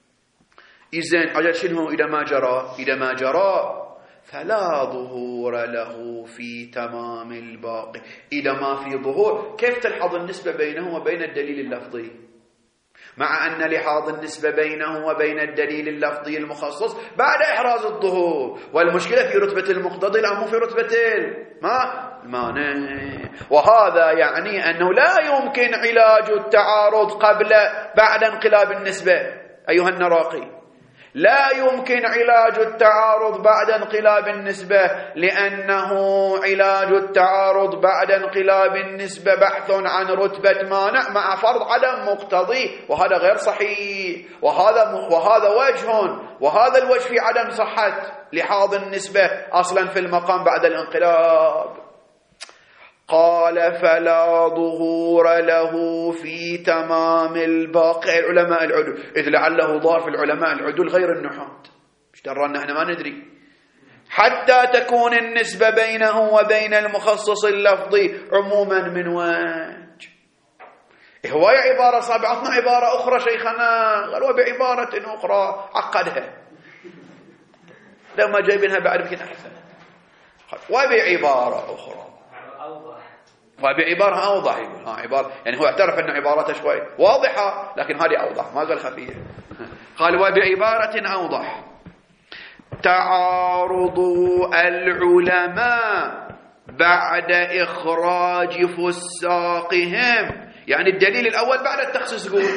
إذن أجل شنو إذا ما جرى؟ إذا ما جرى فلا ظهور له في تمام الباقي. إذا ما في ظهور كيف تلحظ النسبة بينه وبين الدليل اللفظي؟ مع أن لحاظ النسبة بينه وبين الدليل اللفظي المخصص بعد إحراز الظهور، والمشكلة في رتبة المقتضي لا مو في رتبة ما المانع. وهذا يعني أنه لا يمكن علاج التعارض قبل بعد انقلاب النسبة أيها النراقي، لا يمكن علاج التعارض بعد انقلاب النسبة، لأنه علاج التعارض بعد انقلاب النسبة بحث عن رتبة مانع مع فرض عدم مقتضي، وهذا غير صحيح، وهذا وهذا وجه، وهذا الوجه في عدم صحة لحاظ النسبة أصلا في المقام بعد الانقلاب. قال فلا ظهور له في تمام الباقي العلماء العدول، إذ لعله ظاهر في العلماء العدول غير النحاة، مش درانا احنا ما ندري، حتى تكون النسبة بينه وبين المخصص اللفظي عموما من وجه. هواية عبارة صعبة، عطنا عبارة أخرى شيخنا، قالوا بعبارة أخرى عقدها، لو ما جايبينها بعد يمكن أحسن، وبعبارة أخرى وبعبارة أوضح يقول ها عبارة، يعني هو اعترف أن عبارته شوي واضحة لكن هذه أوضح ما زال خفية. قال وبعبارة أوضح: تعارض العلماء بعد إخراج فساقهم، يعني الدليل الأول بعد التخصيص. قول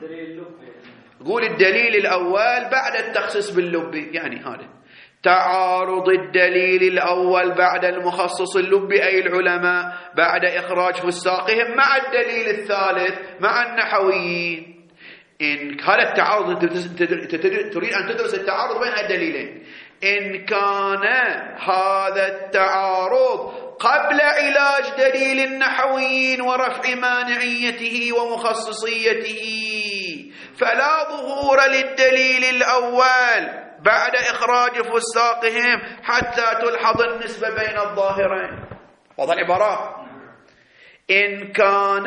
قول الدليل الأول بعد التخصيص باللبي، يعني هذا تعارض الدليل الأول بعد المخصص اللبي أي العلماء بعد إخراج فساقهم مع الدليل الثالث مع النحويين. إن هذا التعارض تريد أن تدرس التعارض بين الدليلين، إن كان هذا التعارض قبل علاج دليل النحويين ورفع مانعيته ومخصصيته فلا ظهور للدليل الأول بعد إخراج فساقهم حتى تلحظ النسبة بين الظاهرين. وضع العبارات: إن كان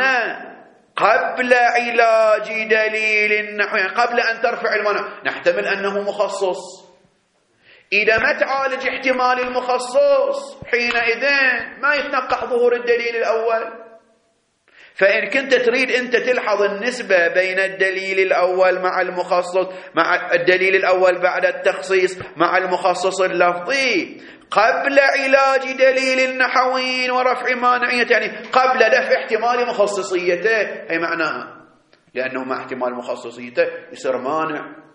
قبل علاج دليل النحويين، قبل أن ترفع المنع، نحتمل أنه مخصص. إذا ما تعالج احتمال المخصص حينئذ ما يتنقح ظهور الدليل الأول. فإن كنت تريد أنت تلحظ النسبة بين الدليل الأول مع المخصص، مع الدليل الأول بعد التخصيص مع المخصص اللفظي قبل علاج دليل النحويين ورفع مانعيته، يعني قبل دفع احتمال مخصصيته، هي معناها، لأنه مع احتمال مخصصيته يصير مانع،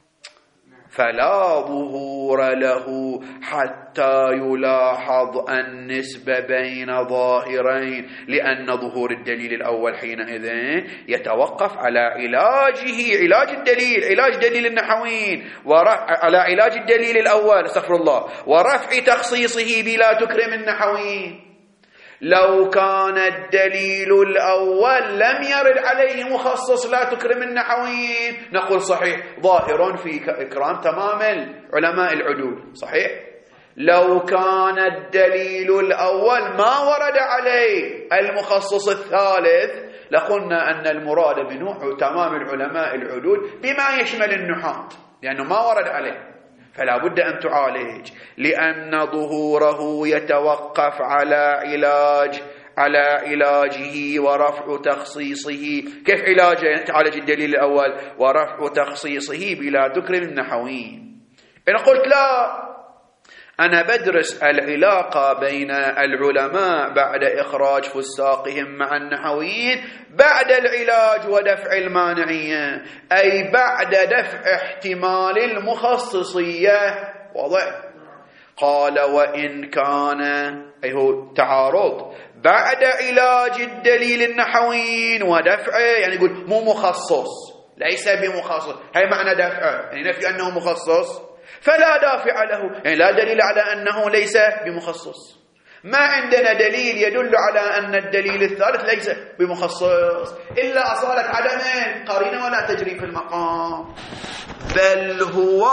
فلا ظهور له حتى يلاحظ النسبة بين ظاهرين، لأن ظهور الدليل الأول حينئذ يتوقف على علاجه، علاج الدليل، علاج دليل النحويين، على علاج الدليل الأول استغفر الله ورفع تخصيصه بلا تكرم النحويين. لو كان الدليل الأول لم يرد عليه مخصص لا تكرم النحويين نقول صحيح ظاهر في إكرام تمام العلماء العدول، صحيح. لو كان الدليل الأول ما ورد عليه المخصص الثالث لقلنا أن المراد منه تمام العلماء العدول بما يشمل النحاة، لأنه ما ورد عليه، فلا بد أن تعالج، لأن ظهوره يتوقف على علاج على علاجه ورفع تخصيصه. كيف علاجه؟ تعالج الدليل الأول ورفع تخصيصه بلا تكرم النحويين. إن قلت لا، أنا بدرس العلاقة بين العلماء بعد إخراج فساقهم مع النحويين بعد العلاج ودفع المانعية، أي بعد دفع احتمال المخصصية. واضح؟ قال وإن كان، أي هو تعارض بعد علاج الدليل النحويين ودفعه، يعني يقول مو مخصص، ليس بمخصص، هي معنى دفعه، يعني نفي أنه مخصص، فلا دافع له، يعني لا دليل على أنه ليس بمخصص. ما عندنا دليل يدل على أن الدليل الثالث ليس بمخصص إلا أصالة عدم قرينة ولا تجري في المقام، بل هو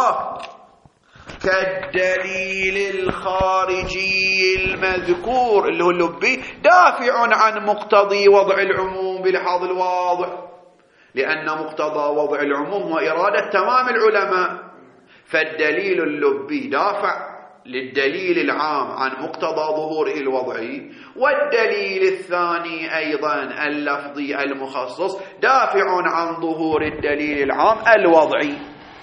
كالدليل الخارجي المذكور اللي هو اللبي دافع عن مقتضي وضع العموم بلحاظ الواضح، لأن مقتضى وضع العموم هو إرادة تمام العلماء، فالدليل اللبي دافع للدليل العام عن مقتضى ظهوره الوضعي، والدليل الثاني أيضا اللفظي المخصص دافع عن ظهور الدليل العام الوضعي،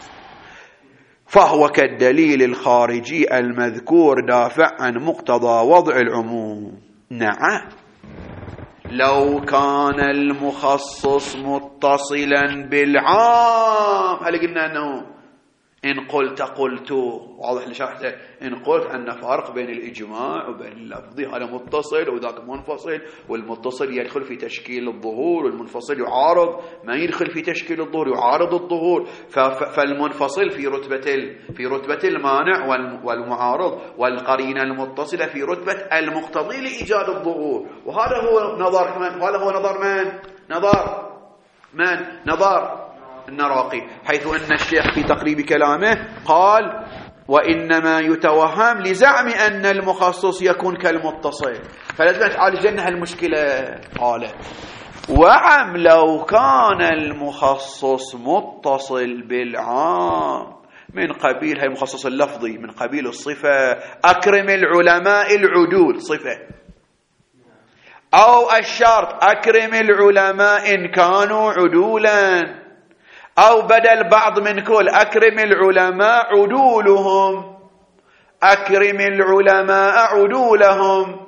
فهو كالدليل الخارجي المذكور دافع عن مقتضى وضع العموم. نعم، لو كان المخصص متصلا بالعام، هل قلنا أنه إن قلت قلت واضح اللي شرحته، إن قلت أن فرق بين الإجماع وبين اللفظي، هذا متصل وذاك منفصل، والمتصل يدخل في تشكيل الظهور والمنفصل يعارض، ما يدخل في تشكيل الظهور يعارض الظهور، فالمنفصل في رتبة في رتبة المانع والمعارض، والقرينة المتصلة في رتبة المقتضي لإيجاد الظهور. وهذا هو نظر من؟ هذا هو نظر من؟ نظر من؟ نظر النراقي، حيث أن الشيخ في تقريب كلامه قال وإنما يتوهم لزعم أن المخصص يكون كالمتصل، فلازم تعالج لنا هالمشكلة. قال وعم لو كان المخصص متصل بالعام من قبيل، هي المخصص اللفظي من قبيل الصفة، أكرم العلماء العدول صفة، أو الشرط أكرم العلماء إن كانوا عدولا، أو بدل بعض من كل أكرم العلماء عدولهم، أكرم العلماء عدولهم،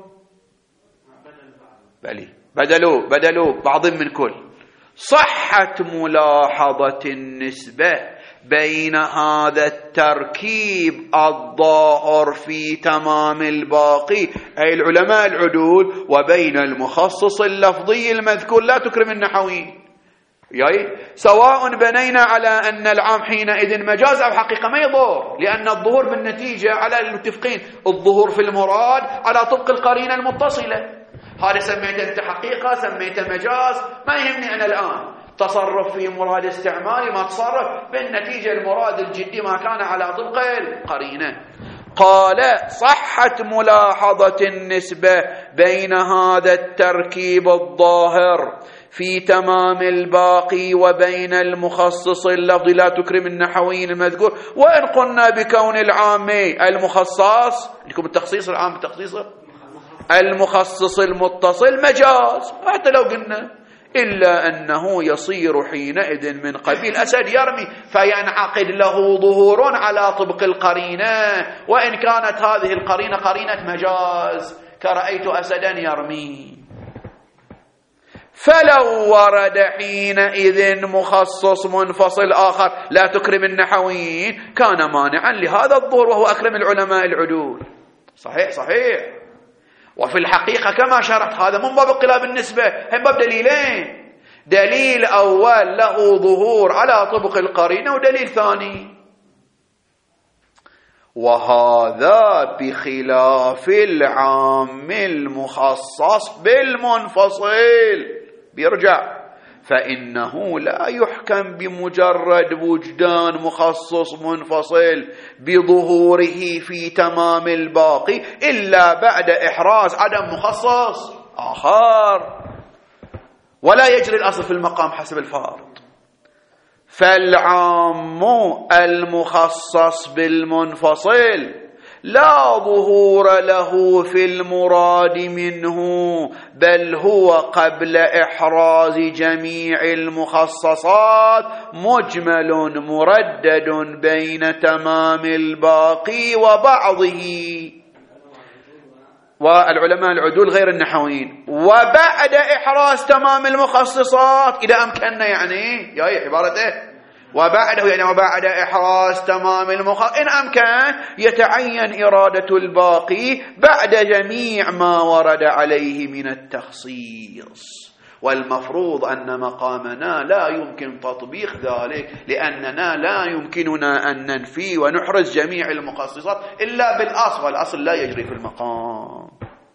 بلي بدلوا بدلوا بعض من كل. صحت ملاحظة النسبة بين هذا التركيب الظاهر في تمام الباقي أي العلماء العدول وبين المخصص اللفظي المذكور لا تكرم النحويين، يعني سواء بنينا على أن العام حينئذ مجاز أو حقيقة ما يضر، لأن الظهور بالنتيجة على المتفقين الظهور في المراد على طبق القرينة المتصلة. هذا سميته أنت حقيقة سميته مجاز ما يهمني أنا الآن، تصرف في مراد استعمالي ما تصرف بالنتيجة المراد الجدي ما كان على طبق القرينة. قال صحت ملاحظة النسبة بين هذا التركيب الظاهر في تمام الباقي وبين المخصص اللفظي لا تكرم النحويين المذكور، وإن قلنا بكون العام المخصص لكم التخصيص العام التخصيص المخصص المتصل مجاز حتى لو قلنا، إلا أنه يصير حينئذ من قبيل أسد يرمي فينعقد له ظهور على طبق القرينة، وإن كانت هذه القرينة قرينة مجاز كرأيت أسدا يرمي. فلو ورد حينئذ مخصص منفصل آخر لا تكرم النحويين كان مانعا لهذا الظهور وهو أكرم العلماء العدول. صحيح صحيح. وفي الحقيقة كما شرحت هذا من باب انقلاب النسبة هم باب دليلين، دليل أول له ظهور على طبق القرينة ودليل ثاني، وهذا بخلاف العام المخصص بالمنفصل. بيرجع فإنه لا يحكم بمجرد وجدان مخصص منفصل بظهوره في تمام الباقي إلا بعد إحراز عدم مخصص آخر، ولا يجري الأصل في المقام حسب الفارض. فالعام المخصص بالمنفصل لا ظهور له في المراد منه، بل هو قبل إحراز جميع المخصصات مجمل مردد بين تمام الباقي وبعضه. والعلماء العدول غير النحويين وبعد إحراز تمام المخصصات إذا أمكننا، يعني يا عبارته وبعده يعني وبعد إحراز تمام المخصص إن أمكن يتعين إرادة الباقي بعد جميع ما ورد عليه من التخصيص. والمفروض أن مقامنا لا يمكن تطبيق ذلك، لأننا لا يمكننا أن ننفي ونحرز جميع المخصصات إلا بالأصل، والأصل لا يجري في المقام.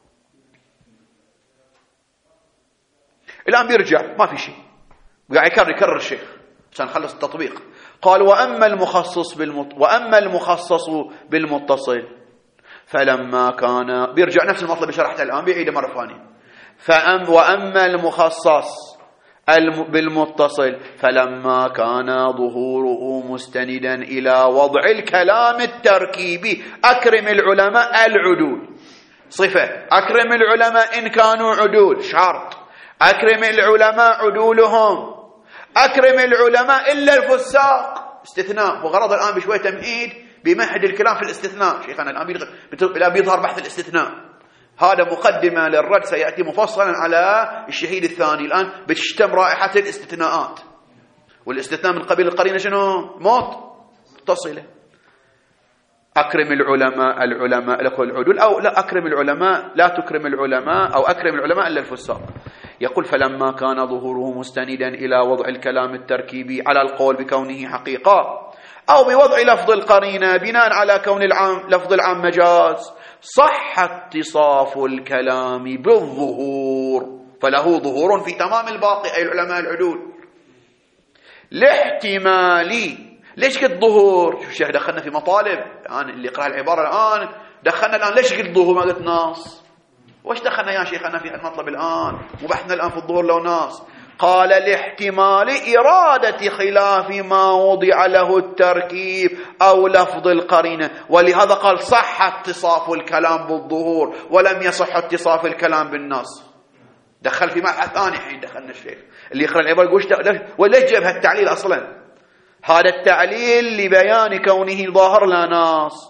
الآن بيرجع ما في شيء، قاعد يكرر يكرر الشيخ عشان نخلص التطبيق. قال وأما المخصص بالمت... وأما المخصص بالمتصل فلما كان، بيرجع نفس المطلب اللي شرحته الآن بيعيده مرة ثانية. فأم وأما المخصص الم... بالمتصل فلما كان ظهوره مستندا إلى وضع الكلام التركيبي أكرم العلماء العدول، صفة أكرم العلماء إن كانوا عدول، شرط أكرم العلماء عدولهم، أكرم العلماء إلا الفساق، استثناء. وغرض الآن بشوية تمهيد بمهد الكلام في الاستثناء. شيخنا الآن بيظهر بحث الاستثناء، هذا مقدمة للرد سيأتي مفصلا على الشهيد الثاني. الآن بتشتم رائحة الاستثناءات، والاستثناء من قبيل القرينة شنو؟ موت متصلة. أكرم العلماء العلماء لك العدول، أو لا أكرم العلماء لا تكرم العلماء، أو أكرم العلماء إلا الفساق. يقول فلما كان ظهوره مستندا إلى وضع الكلام التركيبي على القول بكونه حقيقة أو بوضع لفظ القرينة بناء على كون العام لفظ العام مجاز، صح اتصاف الكلام بالظهور، فله ظهور في تمام الباقي أي العلماء العدول لاحتمالي. ليش قلت ظهور؟ شوف الشيخ دخلنا في مطالب الآن، اللي يقرأ العبارة الآن دخلنا الآن. ليش قلت ظهور ما قلت ناص؟ وش دخلنا يا شيخنا في المطلب الآن؟ وبحثنا الآن في الظهور لو ناص. قال لاحتمال إرادة خلاف ما وضع له التركيب أو لفظ القرينة، ولهذا قال صح اتصاف الكلام بالظهور ولم يصح اتصاف الكلام بالنص. دخل في مبحث ثاني. حين دخلنا الشيخ اللي يقرأ العبارة يقول وليش جاب هالتعليل أصلا؟ هذا التعليل لبيان كونه ظاهر لا نص.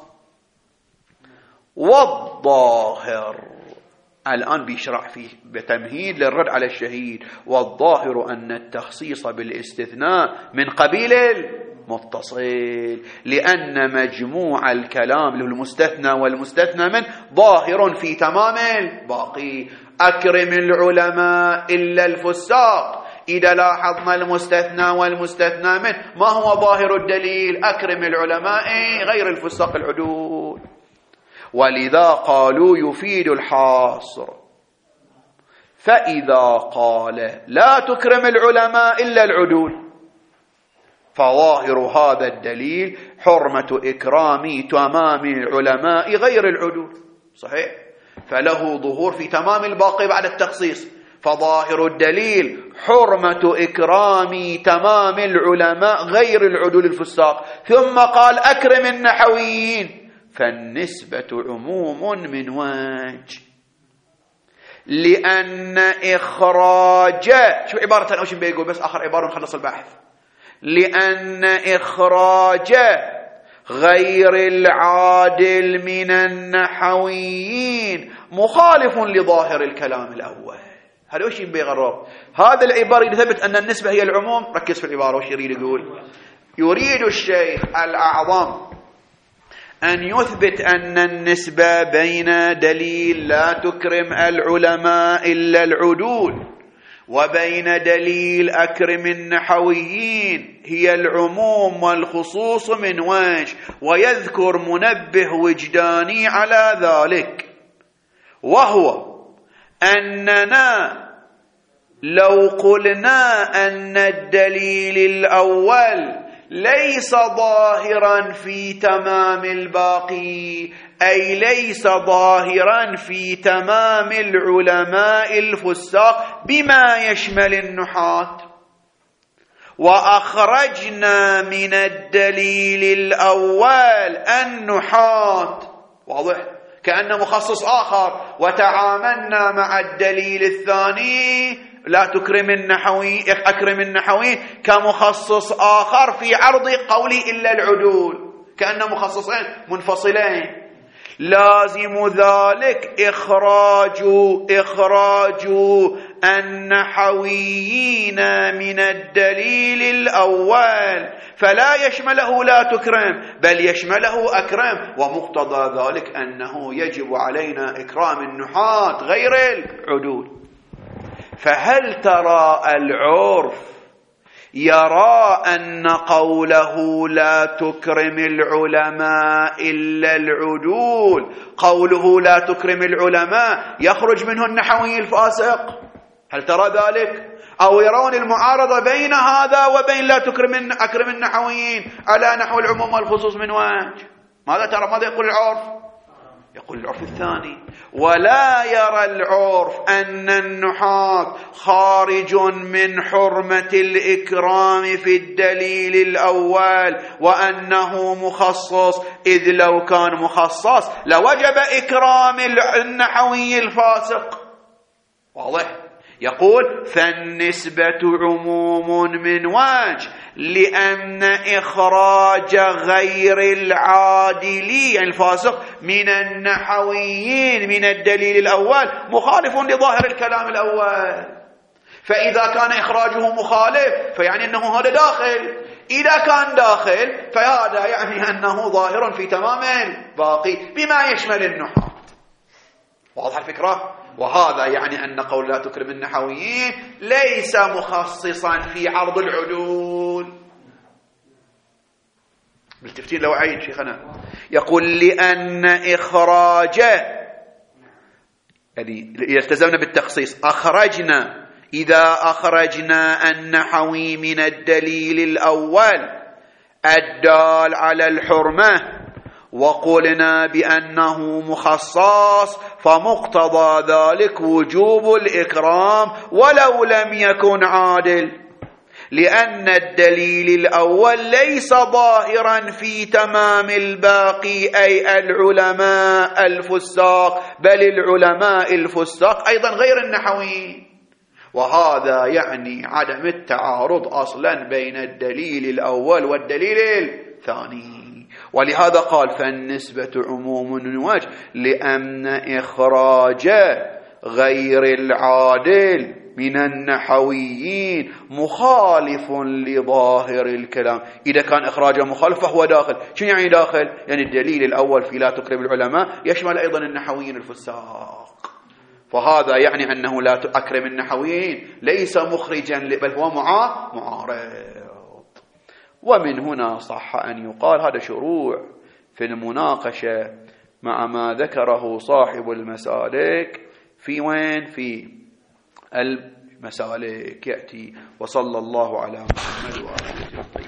والظاهر الآن بيشرح فيه بتمهيد للرد على الشهيد. والظاهر أن التخصيص بالاستثناء من قبيل المتصل، لأن مجموع الكلام له المستثنى والمستثنى من ظاهر في تمام الباقي. أكرم العلماء إلا الفساق، إذا لاحظنا المستثنى والمستثنى منه ما هو ظاهر الدليل؟ أكرم العلماء غير الفساق العدول. ولذا قالوا يفيد الحاصر. فإذا قال لا تكرم العلماء إلا العدول فظاهر هذا الدليل حرمة إكرام تمام العلماء غير العدول. صحيح؟ فله ظهور في تمام الباقي بعد التخصيص. فظاهر الدليل حرمة إكرام تمام العلماء غير العدول الفساق. ثم قال أكرم النحويين، فالنسبة عموم من وجه، لأن إخراج شو عبارة أوشن بيقول بس آخر عبارة نخلص البحث. لأن إخراج غير العادل من النحويين مخالف لظاهر الكلام الأول. هذا وش بيغرب؟ هذا العبارة يثبت أن النسبة هي العموم. ركز في العبارة وش يريد يقول. يريد الشيخ الأعظم أن يثبت أن النسبة بين دليل لا تكرم العلماء إلا العدول وبين دليل أكرم النحويين هي العموم والخصوص من وجه، ويذكر منبه وجداني على ذلك، وهو أننا لو قلنا أن الدليل الأول ليس ظاهرا في تمام الباقي، أي ليس ظاهرا في تمام العلماء الفساق بما يشمل النحاة، وأخرجنا من الدليل الأول النحاة، واضح؟ كأن مخصص آخر، وتعاملنا مع الدليل الثاني لا تكرم النحوي أكرم النحوي كمخصص آخر في عرض قولي إلا العدول، كأن مخصصين منفصلين. لازم ذلك إخراج إخراج النحويين من الدليل الأول، فلا يشمله لا تكرم بل يشمله أكرم، ومقتضى ذلك أنه يجب علينا إكرام النحاة غير العدول. فهل ترى العرف يرى أن قوله لا تكرم العلماء إلا العدول، قوله لا تكرم العلماء يخرج منه النحوي الفاسق؟ هل ترى ذلك؟ أو يرون المعارضة بين هذا وبين لا تكرم أكرم النحويين على نحو العموم والخصوص من وجه؟ ماذا ترى؟ ماذا يقول العرف؟ يقول العرف الثاني: ولا يرى العرف أن النحاة خارج من حرمة الإكرام في الدليل الأول وأنه مخصص، إذ لو كان مخصص لوجب إكرام النحوي الفاسق. واضح؟ يقول فالنسبة عموم من وجه، لأن إخراج غير العادلين الفاسق من النحويين من الدليل الأول مخالف لظاهر الكلام الأول. فإذا كان إخراجه مخالف فيعني أنه هذا داخل، إذا كان داخل فهذا يعني أنه ظاهر في تمام الباقي بما يشمل النحاة. واضح الفكرة؟ وهذا يعني أن قول لا تكرم النحويين ليس مخصصا في عرض العدول. بالتفتيل لو عين شيخنا يقول لأن إخراجه، يعني يلتزمنا بالتخصيص، أخرجنا إذا أخرجنا النحوي من الدليل الأول الدال على الحرمة وقلنا بأنه مخصص، فمقتضى ذلك وجوب الإكرام ولو لم يكن عادل، لأن الدليل الأول ليس ظاهرا في تمام الباقي أي العلماء الفساق، بل العلماء الفساق أيضا غير النحويين. وهذا يعني عدم التعارض أصلا بين الدليل الأول والدليل الثاني. ولهذا قال فالنسبة عموم وجه لأن إخراج غير العادل من النحويين مخالف لظاهر الكلام. إذا كان إخراجه مخالف فهو داخل. شو يعني داخل؟ يعني الدليل الأول في لا تكرم العلماء يشمل أيضا النحويين الفساق، فهذا يعني أنه لا تكرم النحويين ليس مخرجا بل هو معارض. ومن هنا صح أن يقال هذا شروع في المناقشة مع ما ذكره صاحب المسالك في وين؟ في المسالك يأتي. وصلى الله على محمد وآله.